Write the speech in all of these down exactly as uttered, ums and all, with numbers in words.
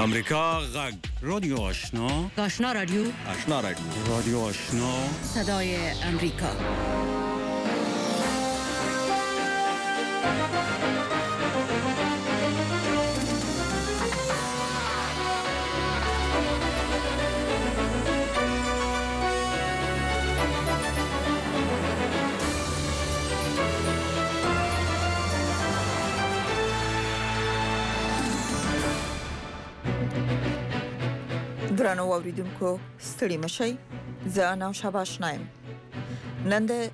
امریکا غږ رادیو آشنا آشنا رادیو آشنا رادیو رادیو آشنا صدای امریکا. درنو اوریدونکو ستړي مشئ. زه نوشابه آشنا یم. نن د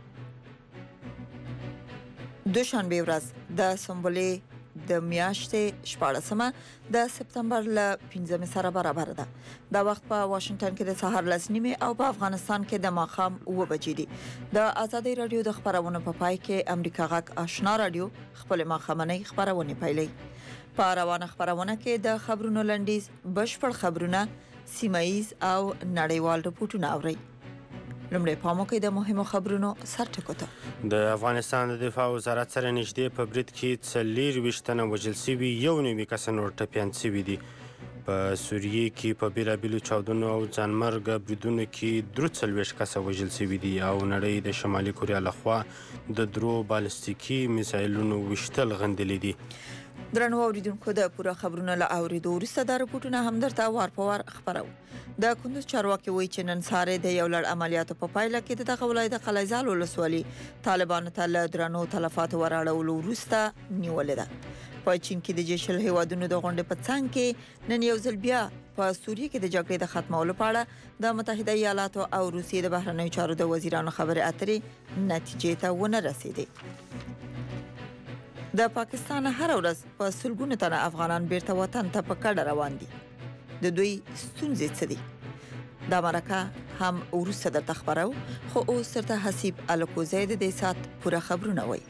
دوشنبې ورځ د سنبلې د میاشتې شپاړسمه د سپتمبر له پنځمې سره برابر ده. دا وخت په واشنگټن کې د سهار لس نیمې او په افغانستان کې د ماښام اوه بجې دي. د ازادۍ راډیو د خبرونو په پای کې امریکا غږ آشنا راډیو خپل ماښامنۍ خبرونه پیلوي. په روانه خبرونه کې د خبرونو لنډیز، بشپړ خبرونه، سیمایز او نړیوال رپورټونه اوري. لومړی پام وکړئ د مهمو خبرونو سرټکو ته. د افغانستان د دفاع وزارت سره نږدې په برید کې څلېرویشت تنه وژل شوي، یو نوي کسه نور ټپیان شوي دي. په سوریې کې په بېلابېلو چاودنو او ځانمرګه بریدونو کې درې څلوېښت کسه وژل شوي دي او نړۍ د شمالي کوریا لخوا د درو بالستیکي میزایلونو ویشتل غندلي دي. درنو اوریدونکو د پوره خبرونو له اوریدو وروسته دا رپورټونه هم درته وار په وار خبرو. د کندوز چارواکي وایي چې نن سهار د یو لړ عملیاتو په پایله کې د دغه ولایت د قلعه‌زال ولسوالي طالبانو ته له درنو تلفاتو وراړولو وروسته نیولې ده. په چین کې د جې شل هیوادونو د غونډې په څنګ کې نن یو ځل بیا په سوریې کې د جګړې د ختمولو په اړه د متحده ایالاتو او روسیې د بهرنیو چارو د وزیرانو خبرې اترې نتیجې ته ونه رسیدې. د پاکستان هر ورځ په سلګونو تنه افغانان بیرته وطن ته په کډه روان دي. د دوی ستونزې څه دي؟ دا مرکه هم وروسته درته خبرو، خو اوس درته حسیب الکوزی د دې سات پوره خبرونه وایي.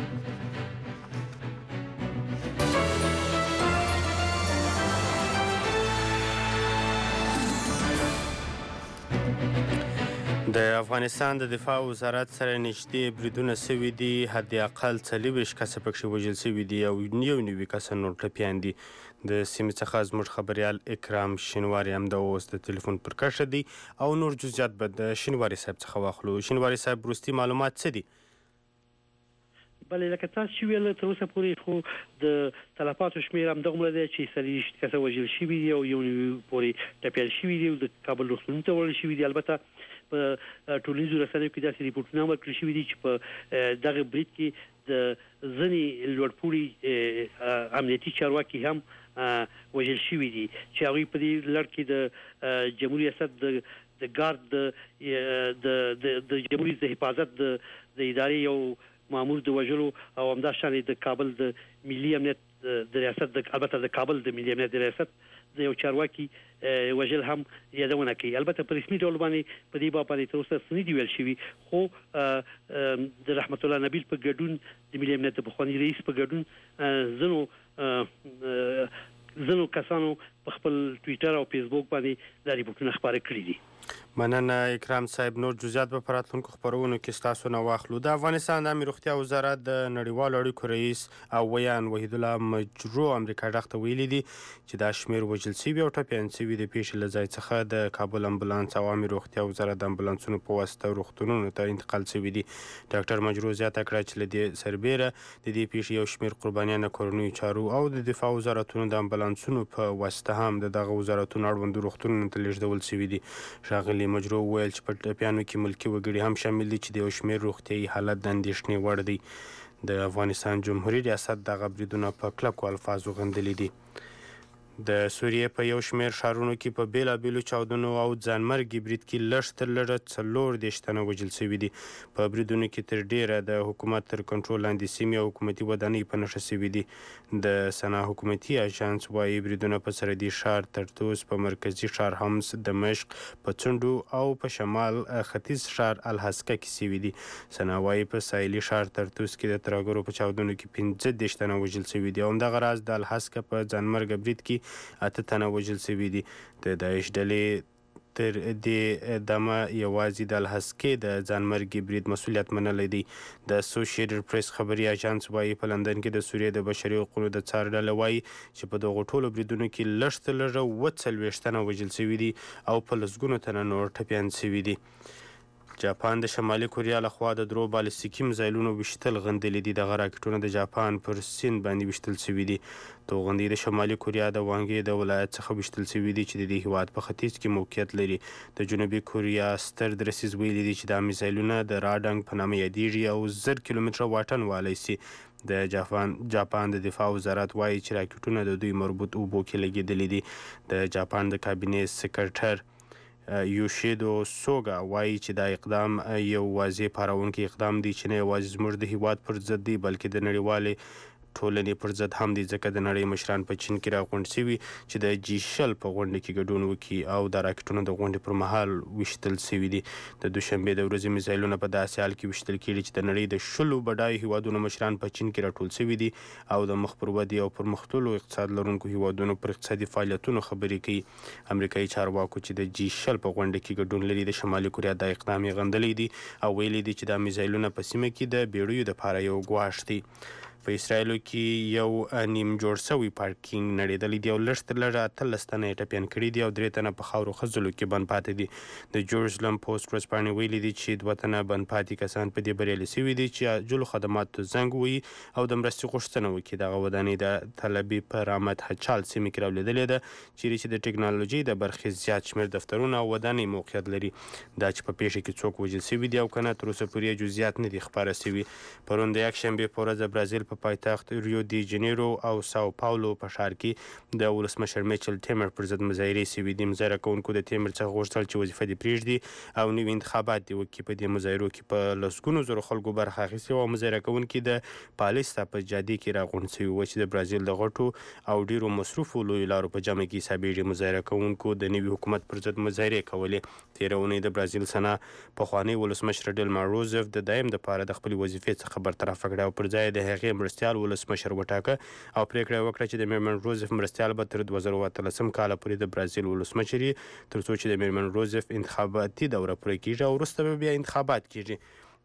د افغانستان د دفاع وزارت سره نږدې بریدونه شوي دي. حد اقل څلېرویشت کسه پکې وژل شوي دي او یو نوي کسه نور ټپیان دي. د سیمې څخه زموږ خبریال اکرام شینواري همدا اوس د تلیفون پر کرښه دی او نور جزئیات به د شینواري صاحب څخه واخلو. شینواري صاحب، وروستي معلومات څه دي؟ بله، لکه تاسو چې ویل تر اوسه پورې خو د تلفاتو شمېر همدغومره دی چې څلېرویشت کسه وژل شوي دي او یو نوي پورې ټپیان شوي دي او د کابل روغتونونو ته وړل شوي دي. البته په ټولنیزو رسنیو کې داسې ریپورټونه ورکړل شوي دي چې په دغه برید کې د ځینې لوړپوړي امنیتي چارواکي هم وژل شوي دي چې هغوی په دې لړ کې د جمهوري ریاست د د ګارد د د جمهوري د حفاظت د د ادارې یو مامور د وژلو او همداشان د کابل د ملي امنیت د ریاست د البته د کابل د ملي امنیت د ریاست د یو چارواکي وژل هم یادونه کوي. البته په رسمي ډول باندې په دې باب باندې تر اوسه څه نه دي ویل شوي، خو د رحمت الله نبیل په ګډون د ملي امنیت د پخواني رئیس په ګډون ځینو ځینو کسانو په خپل ټویټر او فیسبوک باندې دا ریپورټونه خپاره کړي دي. مننه اکرام صاحب. نور جزئیات به په راتلونکو خپرونو کې ستاسو نه واخلو. د افغانستان د عامې روغتیا وزارت د نړیوالو اړیکو رئیس او ویان وحیدالله مجرو امریکا غږ ته ویلي دي چې دا شمېر وژل شوي او ټپیان شوي د پیښې له ځای څخه د کابل امبولانس او عامې روغتیا وزارت د امبولانسونو په واسطه روغتونونو ته انتقال شوي دي. ډاکټر مجرو زیاته کړه چې له دې سربیره د دې پیښې یو شمېر قربانیان د کورنیو چارو او د دفاع وزارتونو د امبولانسونو په واسطه هم د دغه وزارتونو اړوندو روغتونونو ته لیږدول شوي دي. ښاغلي مجرو وویل چې په ټپیانو کې ملکي وګړي هم شامل دي چې د یو شمېر روغتیایي حالت د اندېښنې وړ دی. د افغانستان جمهوري ریاست دغه بریدونه په کلکو الفاظو غندلي دي. د سوریې په یو شمېر ښارونو کې په بېلابېلو چاودنو او ځانمرګي برید کې لږ تر لږه څلور دېرش تنه وژل شوي دي. په بریدونو کې تر ډېره د حکومت تر کنټرول لاندې سیمې او حکومتي ودانۍ په نښه شوي دي. د سنا حکومتي اژانس وایي بریدونه په سرحدي ښار طرطوس، په مرکزي ښار حمص، دمشق، په څنډو او په شمال ختیځ ښار الحسکه کې شوي دي. سنا وایي په ساحلي ښار طرطوس کې د ترهګرو په چاودنو کې پنځه دېرش تنه وژل شوي دي او همدغه راز د الحسکه په ځانمرګه برید کې اته تنه وژل شوي دي. د داعش ډلې تر دې دمه یوازې د الحسکې د ځانمرګي برید مسؤلیت منلی دی. د اسوسییټډ پریس خبري اژانس وایي په لندن کې د سوریې د بشري حقوقو د څار ډله وایي چې په دغو ټولو بریدونو کې لږ تر لږه اووه څلوېښت تنه وژل شوي دي او په لسګونو تنه نور ټپیان شوي دي. جاپان د شمالي کوریا لخوا د درو بالستیکي میزایلونو ویشتل غندلي دي. دغه راکټونه د جاپان پر سیند باندې ویشتل شوي دي. توغندي د شمالي کوریا د وانګې د ولایت څخه ویشتل شوي دي چې د دې هیواد په ختیځ کې موقعیت لري. د جنوبي کوریا ستر درسیز ویلي دي چې دا میزایلونه د راډنګ په نامه یادیږي او زر کیلومتره واټن والی سي. د جاپان جاپان د دفاع وزارت وایي چې راکټونه د دوی مربوط اوبو کې لګېدلي دي. د جاپان د کابینې سکرټر یوشیدو سوګا وایي چې دا اقدام یو واضح پاروونکی اقدام دی چې نه یوازې زموږ د هیواد پر ضد دی بلکې د نړیوالې ټولنې پر ضد هم دی، ځکه د نړۍ مشران په چین کې راغونډ شوي چې د جي شل په غونډه کې ګډون وکړي او دا راکټونه د غونډې پر مهال ویشتل شوي دي. د دوشنبې د ورځې میزایلونه په داسې حال کې ویشتل کېږي چې د نړۍ د شلو بډایو هیوادونو مشران په چین کې راټول شوي دي او د مخ پر ودې او پرمختللو اقتصاد لرونکو هیوادونو پر اقتصادي فعالیتونو خبرې کوي. امریکایي چارواکو چې د جي شل په غونډه کې ګډون لري د شمالي کوریا دا اقدام یې غندلی دی او ویلي دي چې دا میزایلونه په سیمه کې د بیړیو دپاره یو ګواښ دی. په اسرائیلو کې یو نیم جوړ شوی پارکینګ نړېدلی دی او لږ تر لږه اتلس تنه یې ټپیان کړي دي او درې تنه په خاورو خځلو کې بند پاتې دي. د جورجلم پوسټ ورځپاڼې ویلي دي چې دوه تنه بند پاتې کسان په دې بریالي شوي دي چې عاجلو خدماتو زنګ ووهي او د مرستې غوښتنه وکړي. دغه ودانۍ د تل ابیب په رامت هچال سیمې کې راولیدلې ده چیرې چې د ټکنالوژۍ د برخې زیات شمېر دفترونه او ودانۍ موقعیت لري. دا چې په پیښه کې څوک وژل شوي دي او که نه تر اوسه پورې جزئیات نه دي خپاره شوي. پرون د یکشنبې په ورځ د برازیل په پایتخت ریو دی جنیرو او ساو پاولو په ښار کې د ولسمشر میچل ټیمر پر ضد مظاهرې شوي دي. مظاهره کوونکو د ټیمر څخه غوښتل چې وظیفه دې پرېږدي او نوي انتخابات دې وکړي. په دې مظاهرو کې په لسګونو زرو خلکو برخه اخیستې وه او مظاهره کوونکي د پالیستا په جادې کې راغونډ شوي وو چې د برازیل د غټو او ډیرو مصروفو لویو لارو په جمع کې حسابېږي. مظاهره کوونکو د نوي حکومت پر ضد مظاهرې کولې. تېره اونۍ د برازیل سنا پخوانی ولسمشر ډیلما روزف د دایم دپاره د خپلې وظیفې څخه برطرفه کړه او پر ځای د هغې مرستیال ولسمشر وټاکه او پریکړه وکړه چې د میرمن روزف مرستیال به تر دوه زره اتلسم کاله پورې د برازیل ولسمشر وي تر څو چې د میرمن روزف انتخاباتي دوره پوره کیږي او وروسته به بیا انتخابات کیږي.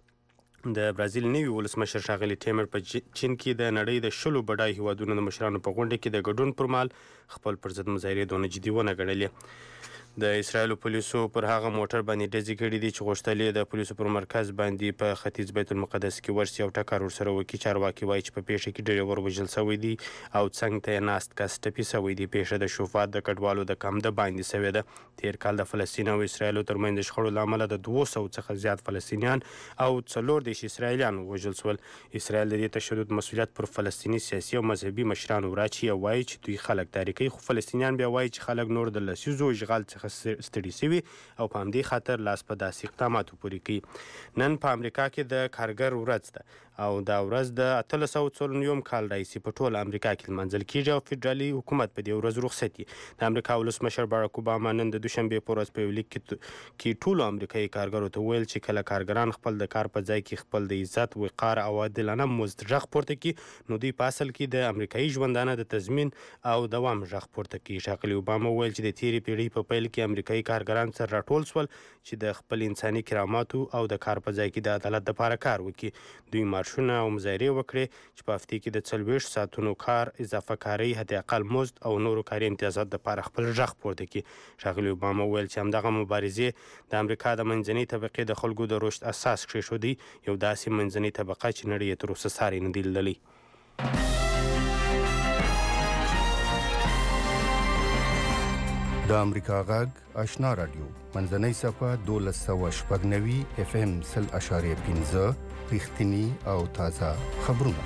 د برازیل نوي ولسمشر ښاغلي ټیمر په چین کې د نړۍ د شلو بډای هیوادونو د مشرانو په غونډه کې د ګډون پر مهال خپل پر ضد مظاهرې دونه جدي ونه ګڼلې. د اسرائیلو پولیسو پر هغه موټر باندې ډزې کړي دي چې غوښتل یې د پولیسو پر مرکز باندې په ختیځ بیت المقدس کې ورسي او ټکر ورسره وکړي. چارواکي وایي چې په پیښه کې ډریور وژل شوی دی او څنګ ته یې ناست کس ټپي شوی دی. پیښه د شوفات د کډوالو د کمده باندې شوې ده. تېر کال د فلسطین او اسرائیلو ترمنځ د شخړو له امله د دوه سوو څخه زیات فلسطینیان او څلور دېرش اسرائیلیان وژل شول. اسرائیل د دې تشدد مسؤلیت پر فلسطیني سیاسي او مذهبي مشرانو وراچوي او وایي چې دوی خلک تحریکوي، خو فلسطینیان بیا وایي چې خلک نور د لسیزو اشغال څخه ستړي شوي او په همدې خاطر لاس په داسې اقداماتو پورې کوي. نن په امریکا کې د کارګر ورځ ده او دا ورځ د اتلس سوه څلورنویم کال راهیسې په ټوله امریکا کې لمانځل کیږي او فدرالي حکومت په دې ورځ رخصت وي. د امریکا ولسمشر باراک اوباما نن د دوشنبې په ورځ په یو لیک کې ټولو امریکایي کارګرو ته وویل چې کله کارګران خپل د کار په ځای کې خپل د عزت، وقار او عادلانه مزد غږ پورته کړي نو دوی په اصل کې د امریکایي ژوندانه د تضمین او دوام غږ پورته کوي. ښاغلي اوباما وویل چې د تېرې پیړۍ په پیل کې امریکایي کارګران سره راټول شول چې د خپل انساني کراماتو او د کار په ځای کې د عدالت دپاره کار وکړي. دوی مارشونه او مظاهرې وکړې چې په هفتې کې د څلوېښت ساعتونو کار، اضافه کارۍ، حد اقل مزد او نورو کاري امتیازات دپاره خپل غږ پورته کړي. ښاغلي اوباما وویل چې همدغه مبارزې د امریکا د منځنۍ طبقې د خلکو د رشد اساس کېښودی، یو داسې منځنۍ طبقه چې نړۍ یې تر اوسه ساری نه دی لیدلی. د امریکا غږ آشنا رادیو منځنۍ صفحه دولس سوه شپږ نوي اف ام سل اشاریه پنځه رښتیني او تازه خبرونه.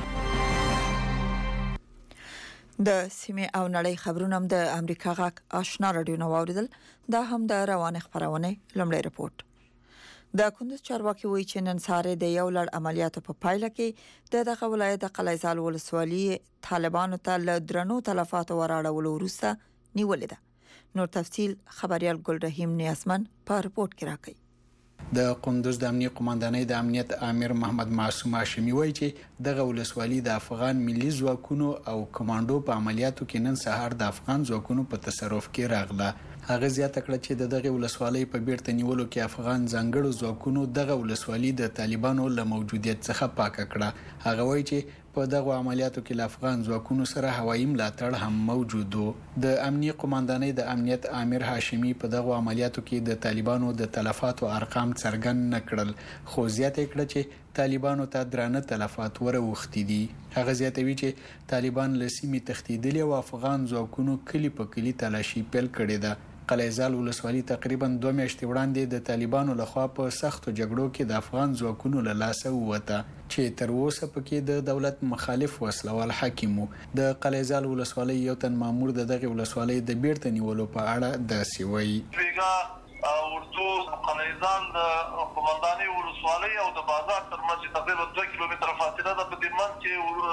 د سیمې او نړۍ خبرونه هم د امریکا غږ آشنا رادیو نه واوریدل. دا هم د روانه خبرونه لومړی رپورټ. د کندوز چارواکي وایي چې نن سهار د یو لړ عملیاتو په پایله کې د دغه ولایت د قلعه‌زال ولسوالي طالبانو ته له درنو تلفاتو وراړولو وروسته نیولې ده. نور تفصیل خبريال ګل رحیم نیاسمن په رپورت کې راکړي. د قندوز د امنیت قومندانۍ د امنیت امیر محمد معصوم هاشمي وایي چې دغه ولسوالي د افغان ملي ځواکونو او کمانډو په عملیاتو کې نن سهار د افغان ځواکونو په تصرف کې راغله. هغه زیاته کړه چې د دغه ولسوالۍ په بیرته نیولو کې افغان ځانګړو ځواکونو دغه ولسوالي د طالبانو له موجودیت څخه پاکه کړه. هغه وایي چې په دغه عملیاتو کې له افغان ځواکونو سره هوایي ملاتړ هم موجود و. د امنیت قومندانۍ د امنیت امیر هاشمي په دغه عملیاتو کې د طالبانو د تلفاتو ارقام څرګند نه کړل، خو زیاته کړه چې طالبانو ته درانه تلفات وروختي دي. هغه زیاتوي چې طالبان له سیمې تښتېدلي او افغان ځواکونو کلی په کلی تلاشي پیل کړې ده. قلیزال ولسوالي تقریبا دوه میاشتې وړاندې د طالبانو لخوا په سختو جګړو کې د افغان ځواکونو له لاسه ووته چې تر اوسه پکې د دولت مخالف وسلوال حاکم وو. د قلیزال ولسوالۍ یو تن مامور د دغه ولسوالۍ د بیرته نیولو په اړه داسې وایي. اردو قلیزال د قومندانۍ ولسوالۍ او د بازار ترمنځ تقریبا دوه کیلومتره فاصله ده. په دې منځ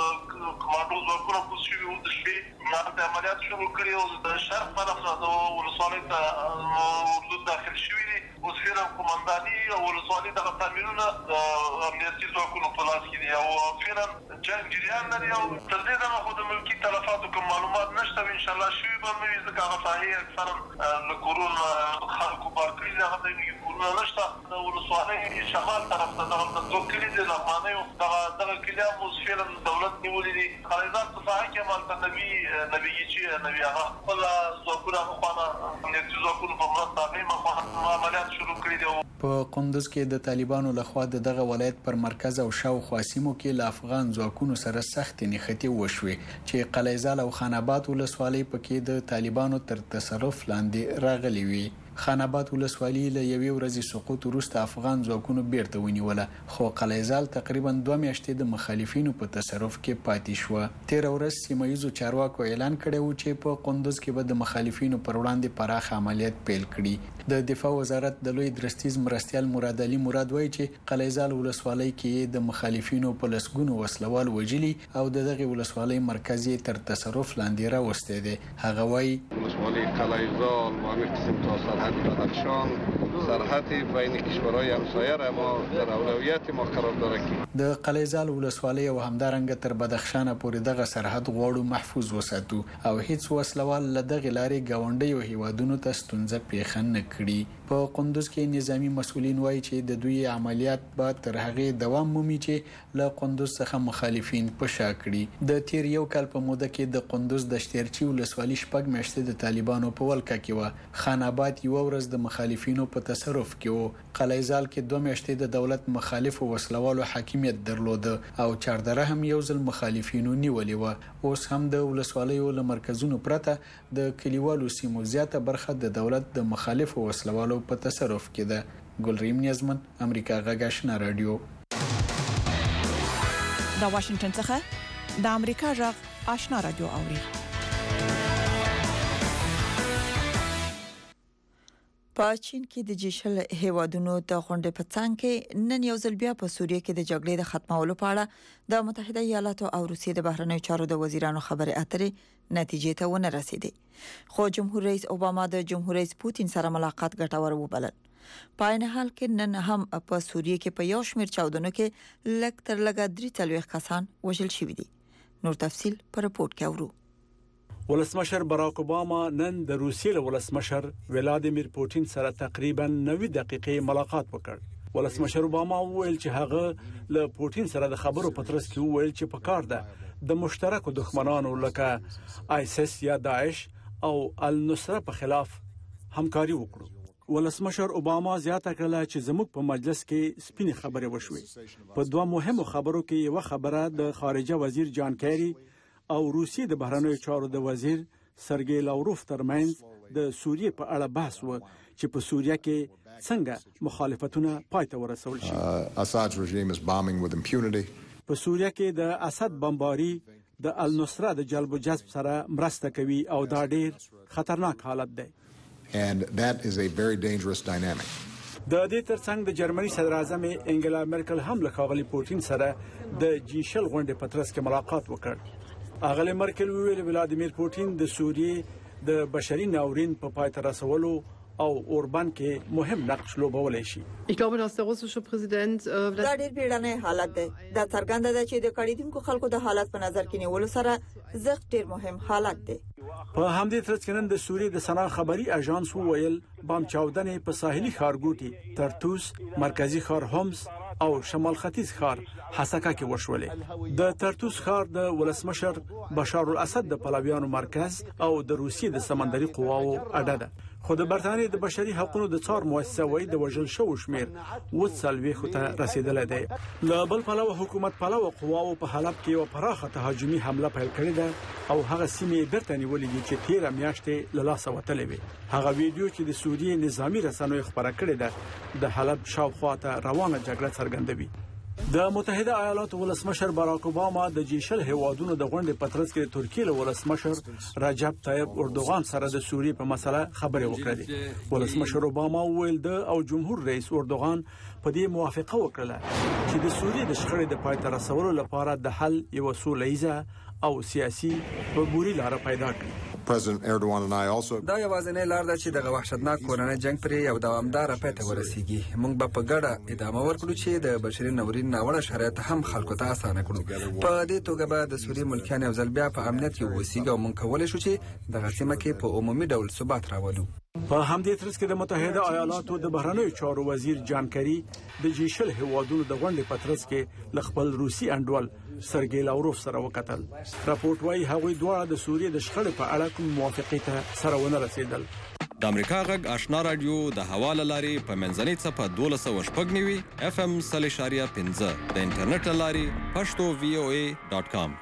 کې کمانډو ځواکونه کوز شوي وو، د شپې د عملیات شروع کړي او د شرق طرف نه د ولسوالۍ ته اردو داخل شوي دي. اوس فعلا قومندانۍ او ولسوالۍ دغه تامینونه د امنیتي ځواکونو په لاس کې دي او فعلا جنګ جریان لري او تر دې دمه خو د ملکي تلفاتو کوم معلومات نشته. انشاءالله شوي به نه وي ځکه هغه ساحې اکثرا له کورونو خلکو بار کړي دي. هغه ته کورونه نشته. د ولسوالۍ شمال طرف ته دغه دوه کلي دي لغمانیو دغه کلي هم اوس فعلا دولت نیولي دي. قلیزال په ساحه کې همالته نوي نویچي نوي هغه خپل ځواکونه مخوانه امنیتي ځواکونو په مرسته هغوی مخوانه عملیات شروع کړي دي. په قندوز کې د طالبانو لخوا د دغه ولایت پر مرکز او شاوخوا سیمو کې له افغان ځواکونو سره سخت نښتې وشوې چې قلیزال او خان آباد ولسوالۍ پکې د طالبانو تر تصرف لاندې راغلي وي. خان آباد ولسوالۍ له یوې ورځې سقوط وروسته افغان ځواکونو بیرته ونیوله، خو قلیزال تقریبا دوه میاشتې د مخالفینو په تصرف کې پاتې شوه. تېره ورځ سیمه ییزو چارواکو اعلان کړی و چې په قندوز کې به د مخالفینو پر وړاندې پراخ عملیات پیل کړي. د دفاع وزارت د لوی درستیز مرستیال مراد علي مراد وایي چې قلیزال ولسوالۍ کې د مخالفینو په لسګونو وسلوال وژلي او د دغه ولسوالۍ مرکز یې تر تصرف لاندې راوستی دی. هغه وایي ولسوالۍ قلیزال و همین قسم تا سرحد بدخشان سرحد بین کشورهای همسایه را ما در اولویت ما قرار داره که د قلیزال ولسوالۍ او همدارنګه تر بدخشان پورې دغه سرحد غواړو محفوظ وساتو او هیڅ وسلوال له دغه لارې ګاونډیو هیوادونو ته ستونزه پیښه نه کړي. په قندوز کې نظامی مسؤلین وایي چې د دوی عملیات به تر هغې دوام مومي چې له قندوز څخه مخالفین په شا کړي. د تیر یو کال په موده کې د قندوز د شتیرچي ولسوالۍ شپږ میاشتې د طالبانو په ولکه کې وه. خان آباد یو ورځ د مخالفینو په تصرف کې وو. قلیزال کې دوه میاشتې د دولت مخالف وسلوالو حاکمیت درلوده او چاردره هم یو ځل مخالفینو نیولې وه. اوس هم د ولسوالیو له مرکزونو پرته د کلیوالو سیمو زیاته برخه د دولت د مخالف وسلوالو په تصرف کې ده. ګلریم نیازمن، امریکا غږ آشنا رادیو. د واشنگټن څخه د امریکا غږ آشنا رادیو اوري. په چین کې د جیشل هیوادونو د غونډې په څنګ کې نن یو ځل بیا په سوریه کې د جګړې د ختمولو په اړه د متحده ایالاتو او روسیې د بهرنیو چارو د وزیرانو خبرې اترې نتیجې ته ونه رسیدې، خو جمهور رئیس اوباما د جمهور رئیس پوتین سره ملاقات ګټور وبلل. په عین حال کې نن هم په سوریه کې په یو شمېر چاودنو کې لږ تر لږه درې څلوېښت کسان وژل شوي دي. نور تفصیل په رپورت کې اورو. ولسمشر باراک اوباما نن د روسیې له ولسمشر ولادیمیر پوتین سره تقریبا نوي دقیقې ملاقات وکړ. ولسمشر اوباما وویل چې هغه له پوتین سره د خبرو په ترڅ کې وویل چې په کار ده د مشترکو دښمنانو لکه آیسس یا داعش او النصره په خلاف همکاري وکړو. ولسمشر اوباما زیاته کړه چې زموږ په مجلس کې سپینې خبرې وشوې. په دوه مهمو خبرو کې یو خبره د خارجه وزیر جان کیری او روسیې د بهرنیو چارو د وزیر سرګی لاوروف ترمنځ د سوریې په اړه بحث و چې په سوریه کې څنګه مخالفتونه پای ته ورسول شي. Assad's regime is bombing with impunity. په سوریه کې د اسد بمباري د النصره د جلب و جذب سره مرسته کوي او دا ډیر خطرناک حالت دی. And that is a very dangerous dynamic. د دې ترڅنګ د جرمني صدر اعظم انګلا مرکل هم له ښاغلي پوتین سره د جی شل غونډې په ترڅ کې ملاقات وکړ. اغلی مرکل ویل ولادیمیر پوتین د سوریې د بشري ناورین په پای ته رسولو او اوربان کې مهم نقش لوبولی شي. Ich glaube, dass der russische Präsident دا ډېر بیړنی حالت دی. دا څرګنده ده چې د کړیدونکو خلکو د حالت په نظر کې نیولو سره زغ ډېر مهم حالت دی. په همدې ترڅ کې نن د سوریې د سنا خبري اژانس وویل بام چاودنې په ساحلي ښارګوټي ترتوس، مرکزی ښار هومس او شمال ختیځ ښار حسکه کې وشولې. د ترتوس ښار د ولسمشر بشار الاسد د پلویانو مرکز او د روسیې د سمندري قواو اډه ده. خو د برتانیې د بشري حقوقو د څار مؤسسه وایي د وژل شوو شمیر وڅلوي خو ته رسیدلې ده. له بل پلوه حکومت پلوه قواو په حلب کې یو پراخه تهاجمي حمله پیل کړې ده او هغه سیمې بیرته نیولې دي چې تیر میاشتې له لاسه وتلې وي. هغه ویډیو چې د سوریې نظامی رسنیو خبره کړې ده د حلب شاوخوا ته روانه جګړه څرګندوي. د متحده ایالاتو ولسمشر باراک اوباما د جی شل هیوادونو د غونډې په ترڅ کې د ترکیې له ولسمشر رجب طیب اردوغان سره د سوریې په مسله خبرې وکړې. ولسمشر اوباما وویل د او جمهور رئیس اردوغان په دې موافقه وکړه چې د سوریې د شخړې د پای ته رسولو لپاره د حل یو سولهییزه او سیاسي عبوري لار پیدا کړي. President Erdogan and I also دا یوازینی لار ده چې دغه وحشتناک کورنۍ جنگ پرې یو دوامدار پای ته ورسیږي. موږ به په ګډه ادامه ورکړو چې د بشري ناورین ناوړه شرایط هم خلکو ته اسانه کړو. په دې توګه به د سوریې ملکیان یو ځل بیا په امنیت کې وسیږي او موږ کولای شو چې دغه سیمه کې په عمومي ډول ثبات راولو. په همدې ترڅ کې د متحده ایالاتو د بهرنیو چارو وزیر جان کری د جی شل هیوادونو د غونډې په ترڅ کې ل خپل روسي انډول سرګی لاوروف سره وکتل. راپورټ وايي هغوی دواړه د سوریې د شخړې په اړه کوم موافقه ته سره ونه رسیدل. د امریکا غږ آشنا رادیو د حواله لاري په منځنۍ صفه دولس سوه شپږ نوي اف ام صلی شاریه پنځه د انټرنیټ لاري پښتو وی او ای ډاٹ کام.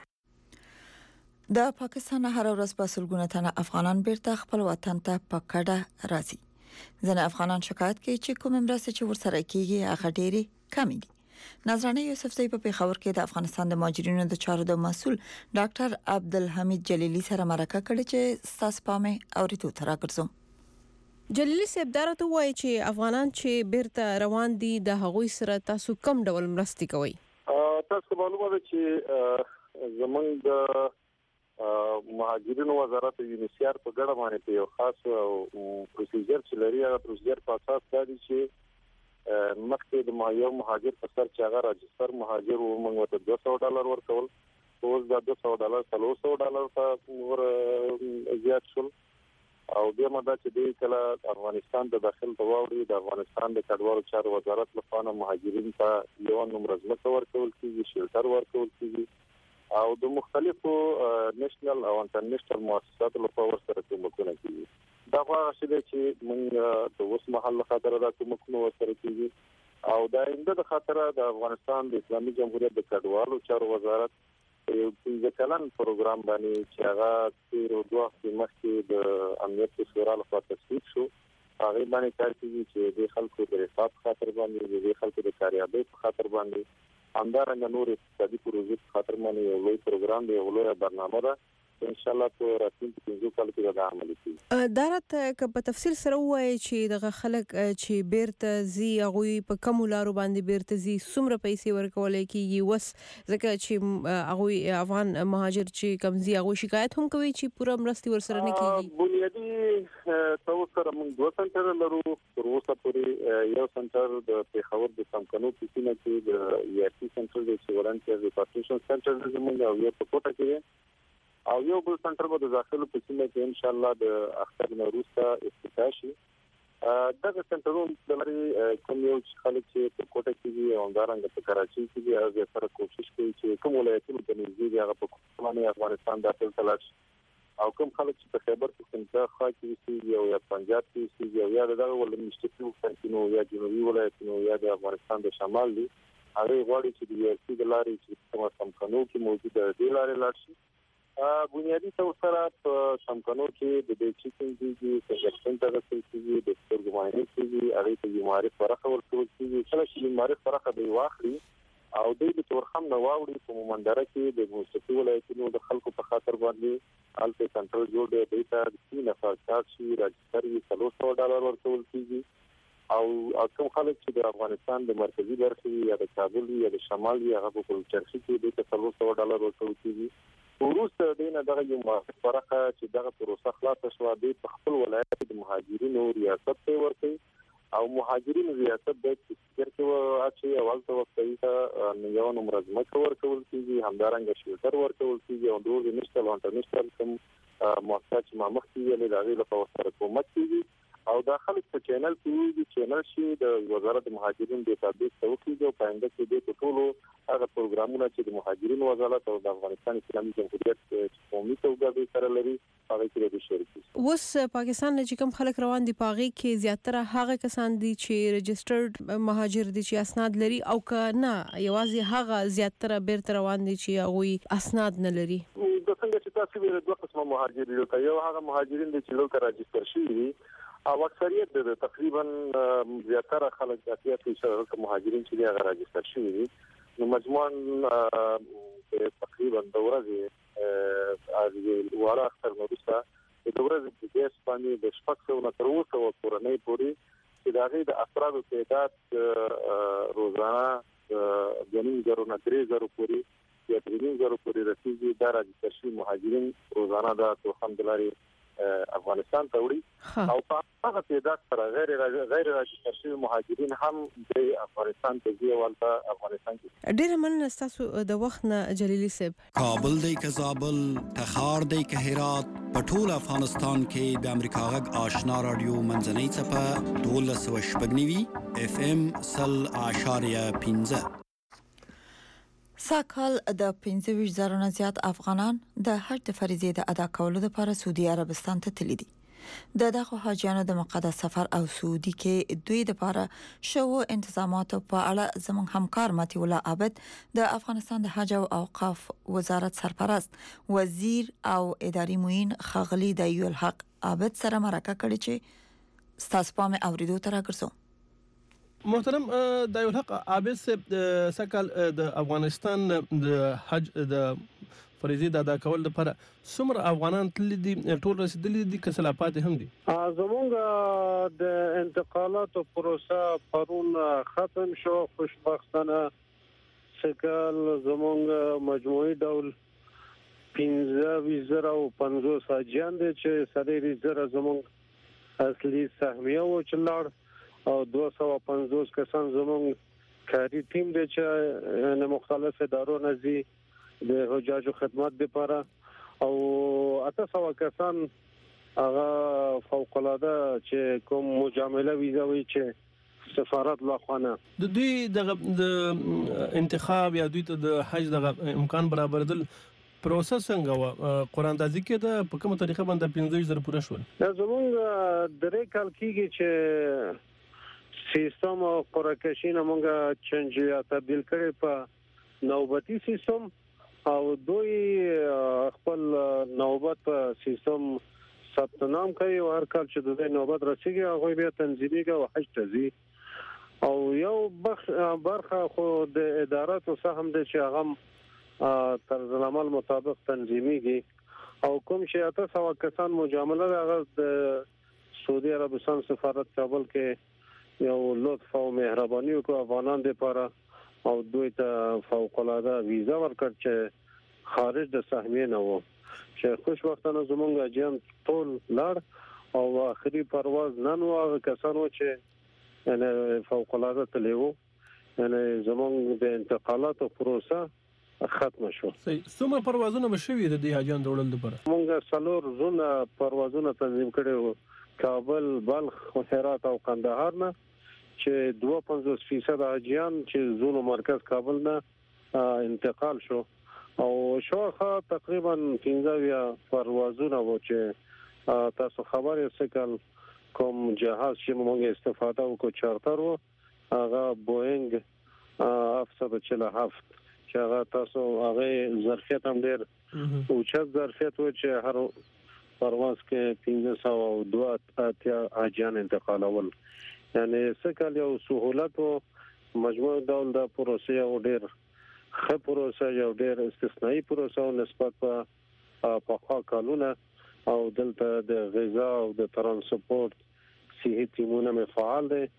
د پاکستان هر ورځ په سلګونه تنه افغانان بیرته خپل وطن ته په کډه راځي. ځنه افغانان شکایت کوي چې کوم مرسته چې ورسره کیږي هغه ډېری کم دي. نظرانه یوسفزئی په پیښور کې د افغانستان د مهاجرینو د چارو د مسول ډاکټر عبدالحمید جلیلی سره مرکه کړې چې تاسو پامه اوریدو تر راګرځم. جلیلی صاحب درته وایي چې افغانان چې بیرته روان دي د هغوی سره تاسو کم ډول مرستې کوي؟ تاسو معلومه ده چې زمونږ د مهاجرینو وزارت یونیسیار په ګډه باندې په یو خاص پروسیجر چې لري هغه پروسیجر په اساس دی چې مخکې د یو مهاجر په سر چې هغه راجستر مهاجر و موږ ته دوه سوه ډالر ورکول، اوس دا دوه سوه ډالر څلور سوه ډالر ته ور زیات شول. او بیا مدا چې د کله افغانستان د داخل په واوري د افغانستان د کډوالو چارو وزارت لخوا مهاجرین ته یو نمبر ځمکه ورکول کیږي، شیلټر ورکول کیږي او د مختلفو نېشنل او انټرنیشنل مؤسساتو لخوا ورسره کومکونه کیږي. دا هغه څه دی چې موږ د اوس مهال خاطر دا کومکونه ورسره کیږي او دا انده د خاطر د افغانستان د اسلامي جمهوریت د کډوالو چارو وزارت یو د کلن پروګرام باندې چې هغه تیر دوه هفته مخکې د امنیت شورا لخوا تصویب شو. هغه باندې کار کوي چې د خلکو د حساب خاطر باندې د خلکو د کاریابۍ په خاطر باندې همدارنګه نور اقتصادي پروژې په خاطر باندې یو لوی پروګرام دی، یو لوی برنامه ده. ان شاء الله په راتلونکي پنځو کالو کې دا عملي کیږي. دا راته که په تفصیل سره وایي چې دغه خلک چې بیرته زی هغوی په کوم لارو باندې بیرته زی څومره پیسې ورکول کیږي؟ وس ځکه چې هغوی افغان مهاجر چې کوم زی هغوی شکایت هم کوي چې پوره مرستې ورسره نه کیږي. بنیادي تاسو سره موږ دوه سنټر لرو. تر اوسه پورې یو سنټر د پیښور د سمکنو په سیمه کې د یاسي سنټر د سیورانټ ریپارټیشن سنټر زموږ او یو په کوټه کې او یو بل سنټر به د داخلو په سیمه کې ان شاء الله د اختر نوروز ته افتتاح شي. دغه سنټرونه د لري کوم یو خلک چې په کوټه کې دي او همدارنګه په کراچۍ کې دي هغه سره کوشش کوي چې کوم ولایتونو ته نږدې دي هغه په کومه افغانستان داخل تلاش او کوم خلک چې په خیبر پختونخوا خوا کې دي او یا پنجاب کې دي او یا دغه ولایتونو کې یا جنوبي ولایتونو یا د افغانستان د شمال دي هغه غواړي چې د یاسي د لارې چې کومه سمکنو کې موجوده دی لارې لاړ شي. بنیادی طور سره په سمکنو کې د دې چیکینګ دي چې څنګه راځي چې د سترګو معاینه کیږي، هغه ته بیماری فرخه ورکول کیږي. کله چې بیماری فرخه دی واخلي او د تورخم نو واوړي په مومندره کې د موسیقي ولایتونو د خلکو په خاطر باندې الته کنټرول جوړ دی د تاسو نه فرصت شي راځي چې څلور سوه ډالر ورکول کیږي او کوم خلک چې د افغانستان د مرکزی برخې یا د کابل یا د شمال یا هغه په چرخي کې د څلور سوه ډالر ورکول کیږي وروسته دینه دغه یو مفرقه چې دغه پروسه خلاصه شو د خپل ولایت د مهاجرینو ریاست ته ورته او مهاجرینو ریاست د فکر کې اچي اول ته وخت یو نمبر ځمکه ورکول کیږي همدارنګه شیلټر ورکول کیږي او ډور د نشټل او انټرنیشنل کوم مؤسسات مامخ کیږي د هغه لپاره سره کومک کیږي او داخل په چینل کې د چینل شي د وزارت مهاجرین د تابع توکي او پاینده کې د ټولو هغه پروګرامونه چې د مهاجرین وزارت او د افغانستان اسلامي جمهوریت قومي توګه سره لري هغه کې د شریک اوس پاکستان نه کوم خلک روان دي پاغي کې زیاتره هغه کسان دي چې ريجسترډ مهاجر دي چې اسناد لري او کنه یوازې هغه زیاتره بیرته روان دي چې هغه اسناد نه لري د څنګه چې تاسو ویل دوه قسمه مهاجرین دي یو هغه مهاجرین دي چې لوکل راجستر شوي او اکثریت د تقریبا زیاتره خلک د اتیا فیصد مهاجرین چې هغه راجستر شوي دي نو مجموعاً تقریبا د ورځې ا واره اکثر نو رسا د ورځې د اسپانیې د شپږ سوه نه تر اوه سوه کورنۍ پورې چې د هغې د افرادو تعداد روزانه د نیم زرو نه درې زرو پورې یا درې نیم زرو پورې رسیږي دا راجستر شوي مهاجرین روزانه د توخم د لارې افغانستان ته وړي او په هغه تعداد سره غیر غیر راجستر شوي مهاجرین هم د افغانستان ته ځي ولته افغانستان کې ډیر مننه تاسو د وخت نه جلیلی صاحب کابل دی که زابل تخار دی که هرات په ټول افغانستان کې د امریکا غږ آشنا رادیو منځنۍ څپه دولس سوه شپږ نوي اف ام سل اعشاریه پنځه ساکال د پنځه ویشت زره نه زیات افغانان د حج د فریضې د ادا کولو لپاره سعودي عربستان ته تللي دي. د دغه حاجیانو د مقدس سفر او سعودي کې دوی د لپاره شو انتظاماتو په اړه زموږ همکار متي الله عابد د افغانستان د حج او اوقاف وزارت سرپرست وزیر او اداري معین خغلی د یو الحق عابد سره مرکه کړې چې ستاسو په مې اوریدو تر راګرځو. محترم دایو الحق عابد صاحب سکل د افغانستان د حج د فریضې د ادا کول لپاره څومره افغانان تللي دي ټول رسیدلي دي که سلاپات هم دي؟ زمونږ د انتقالاتو پروسه پرون ختم شو خوشبختانه سکل زمونږ مجموعي ډول پنځه ویشت زره او پنځوس حاجیان دي چې څلوېښت زره زمونږ اصلي سهمیه و چې لاړ او دوه سوه پنځوس کسان زموږ کاري ټیم دی چې مختلف ادارو نه ځي د حجاجو خدمت لپاره او اته سوه کسان هغه فوق العاده چې کوم مجامله ویزا وي چې سفارت لخوانه د دوی د انتخاب یا دوی ته د حج د امکان برابردل پروسس څنګه و قراندازي کې د په کومه طریقه باندې پنځه زره پوره شول؟ زموږ درې کال کېږي چې سیستم او قرعه‌کشي موږ چنج یا تبدیل کړي په نوبتي سیستم او دوی خپل نوبت په سیستم ثبت نام کوي او هر کال چې د نوبت رسیږي هغه بیا تنظیمي او حج ته ځي او یو برخه خو د اداراتو سهم د چې هغه طرز العمل مطابق تنظیمیږي او کوم چې اته سوه کسان مجامله هغه د سعودي عربستان سفارت کابل کې یو لطف او مهرباني وکړه افغانان لپاره او دوی ته فوق العاده ویزا ورکړ چې خارج د سهمیه نه وو چې خوشبختانه زمونږ اجان ټول لاړ او اخري پرواز نن واغ کسانو چې یعنی فوق العاده تلو یعنی زمونږ د انتقالاتو پروسه ختم شو. څومره پروازونه مشوي د دې حاجیان وړل لپاره؟ مونږ څلور زونه پروازونه تنظیم کړو کابل، بلخ، هرات او قندهار نه چې دوه پنځوس فیصد حاجیان چې زونو مرکز کابل نه انتقال شو او شاوخوا تقریبا پنځه پروازونه و چې تاسو خبر یې سکل کوم جهاز چې موږ استفاده وکړو چارتر و هغه بوئنګ هفتصد و چهل و هفت چې هغه تاسو هغه ظرفیت هم ډیر اوچت ظرفیت و چې هر پرواز کې پنځه سوه او دوه اتیا حاجیان انتقالول یعنی سکل یو سہولت او مجموع ډول د پروسې او ډیر ښه پروسه یو ډیر استثنایی پروسه او نسبت په پخوا کالونه او دلته د غذا او د ترانسپورت صحي ټیمونه فعال دي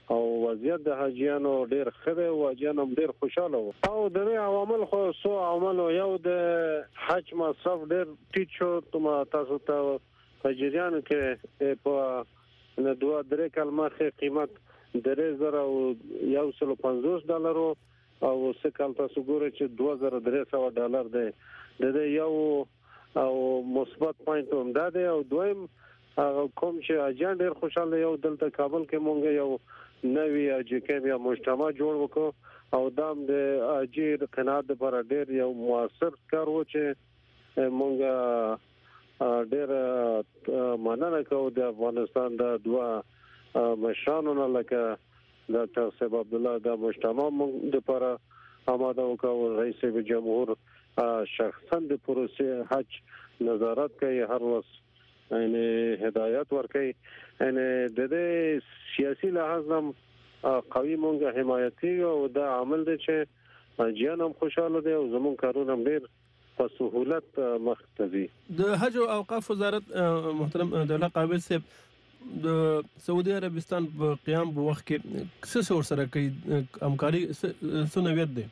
او وضعیت د حاجیانو ډیر ښه او حاجیان هم ډیر خوشاله وو او د عوامل خو سو عوامل یو د حج مصرف ډیر ټیټ شو تم تاسو ته تجریان کې په نه دوه درې کلمه قیمت درې زره او یو سل پنځوس ډالر او سکه تاسو ګورئ چې دوه زره درې سوه ډالر دی د یو او مثبت پوینټ هم ده او دویم کوم چې اجان ډیر خوشاله یو دلته کابل کې مونږ یو نوی اجکه مجتمع جوړ وکړو او دام د اجیر قناعت پر ډیر یو موثر کار و چې مونږ ډیر مننه کوو د افغانستان د دوه مشرانو لکه ډاکټر صاحب عبد الله د مجتمع موږ د لپاره آماده وکاو رئیس جمهور شخصا د پروسې حج نظارت کوي هر وخت یعنی هدایت ورکوي یعنی د دې سیاسي لحاظ هم قوي موږ حمایتي او د عمل د چې جان هم خوشاله دي او زمون کارونه هم ډیر په سهولت مختزي د حج او اوقاف وزارت محترم دولت قابل صاحب د سعودي عربستان په قیام په وخت کې څه څه سره کوي همکاري څه نویت دي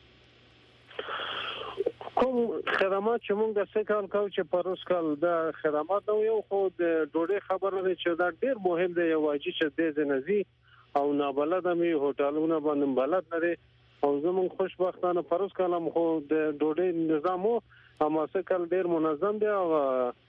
کوم خدمات چې موږ د سکهال کوو چې پروس کال د خدمات نو یو خو د ډوډۍ خبره ده چې دا ډیر مهم دی یو واجی چې د زنزي او نابلد مې هوټلونه باندې بلد لري او زمون خوشبختانه پروس کال هم خو د ډوډۍ نظام او سکهال ډیر منظم دی او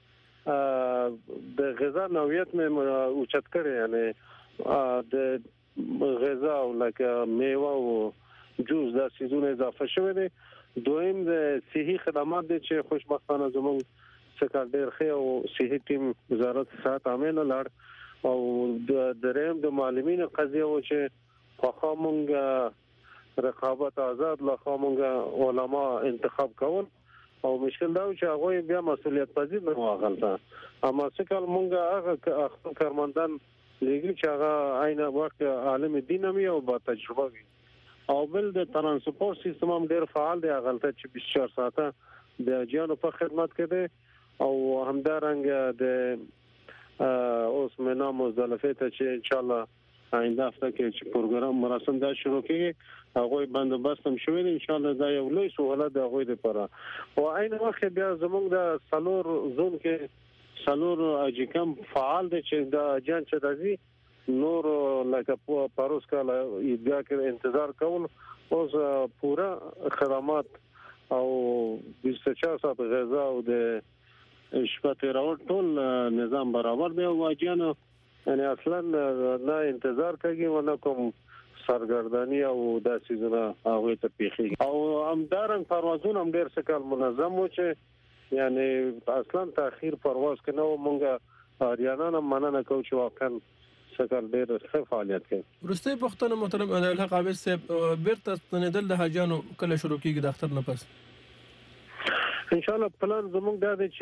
د غذا نوعیت مې اوچت کړی یعنی د غذا او لکه میوه او جوس د سیزون اضافه شوی دی دویم د صحي خدمات دي چې خوشبختانه زموږ څخه ډیر ښه او صحي ټیم وزارت صحت عامه لاړ او د دریم د معلمین قضیه و چې خو مونږ رقابت آزاد لا خو علما انتخاب کول او مشکل دا چې هغه بیا مسولیت پذیر نه واغلته اما څکل مونږه هغه کارمندان لګي چې هغه عینه وخت عالم دین هم او با تجربه وي او بل د ترانسپورت سیستم هم ډیر فعال دی هغه چې بیست و چهار ساعته د جانو په خدمت کې دی او همدارنګ د اوس منا مزدلفه ته چې ان شاء الله آینده هفته کې چې پروګرام مراسم دا شروع کیږي هغه بندوبست هم شوی دی ان شاء الله دا یو لوی سہولت دی هغه لپاره او عین وخت بیا زموږ د سالور زون کې سالور اجکم فعال دی چې دا جان چې راځي نور لکه پروس کاله ایدګه کې انتظار کول اوس پورا خدمات او بیست و چهار ساعت غذا او د شپه تیرول ټول نظام برابر دی او واجیانو یعنی اصلا نه انتظار کوي و نه کوم سرګردانی او د سيزونه هغه ته پیخي او همدارن پروازونه هم ډیر څه کال منظم و چې یعنی اصلا تاخير پرواز کنه او مونږه اریانا نه مننه کوو چې واقعا څه کال ډیر ښه فعالیت کوي ورسته پښتون محترم الحق عابد صاحب بیرته ستنیدل د حاجانو کله شروع کیږي د اختر نه پس ان شاء الله پلان زموږ دا دی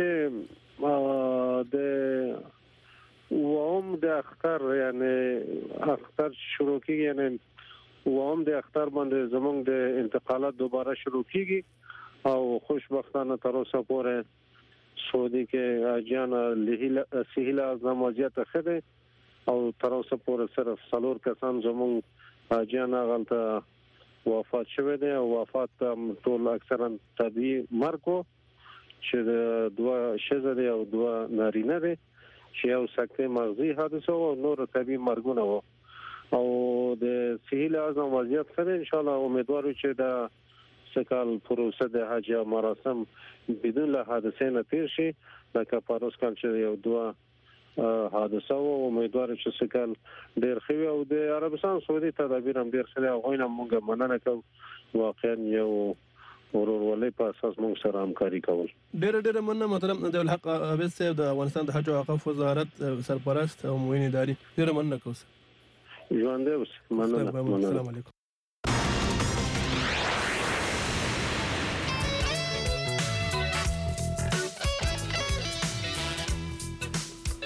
چې د وهم د اختر یعنی اختر شروع کیږي یعنی وهم د اختر باندې زمونږ د انتقالات دوباره شروع کیږي او خوشبختانه تر اوسه پورې سعودي کې اجان له سهيله اعظم وضعیت خده او تر اوسه پورې صرف څلور کسان زمونږ اجان غلطه وفات شوه دي او وفات ټول اکثرا طبيعي مرګ چې د دوه شزه دي او دوه نارینه دي چې یو سکته مغزي حادثه او نور طبي مرګونه وو او د سهيله اعظم وضعیت خره ان شاء الله امیدوارو چې دا سکال پروسه د حج مراسم بدون له حادثه نه تیر شي لکه پاروس کال چې یو دوه حادثه او امیدوارو چې سکال ډیر خوي او د عربستان سعودي تدابیر هم ډیر خله او نه مونږ مننه کوو واقعا یو ورورولۍ په اساس موږ سره همکاري کول ډېر ډېر مننه محترم د الحق عابد صاحب د افغانستان د حج او اوقاف وزارت سرپرست او معین اداري ډېر مننه کوم ژوند دې اوس مننه السلام علیکم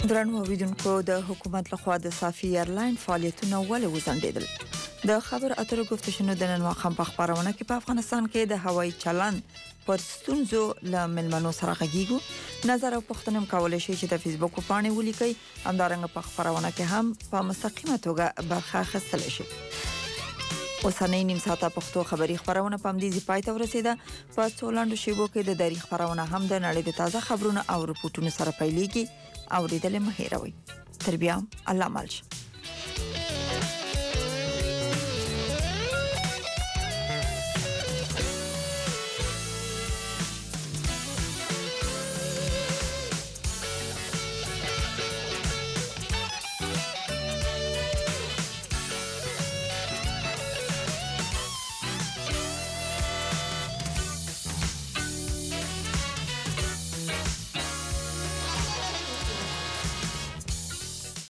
درنو اوریدونکو د حکومت لخوا د صافي ایرلاین فعالیتونه ولې وزندیدل؟ د خبر اترو گفتشنو د نن واخم په خبرونه کې په افغانستان کې د هوایي چلن پر ستونزو له ملمنو سره غږیږو. نظر او پوښتنه کولای شي چې د فیسبوک په پاڼې ولیکي، همدارنګه په خبرونه کې هم په مستقیمه توګه برخه اخیستل شي. اوسنۍ نیم ساعته پښتو خبری خبرونه په مدیزي پاتې ورسیده. په څولاندو شیبو کې د دری خبرونه هم د نړۍ د تازه خبرونه او رپورټونو سره پیلېږي. اوریدل مه هېروئ. تر بیا الله مالش.